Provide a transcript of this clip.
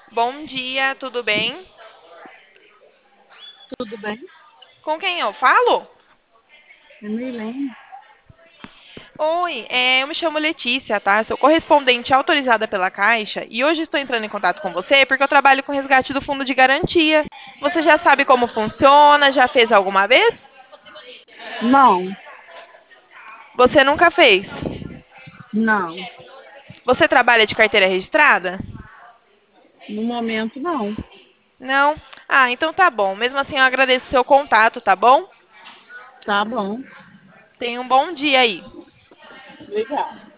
Bom dia, tudo bem? Tudo bem? Com quem eu falo? É Milene? Oi, eu me chamo Letícia, tá? Sou correspondente autorizada pela Caixa e hoje estou entrando em contato com você porque eu trabalho com resgate do fundo de garantia. Você já sabe como funciona? Já fez alguma vez? Não, Você nunca fez? não. Você trabalha de carteira registrada? No momento, não. Não? Ah, então tá bom. Mesmo assim, eu agradeço o seu contato, tá bom? Tá bom. Tenha um bom dia aí. Obrigada.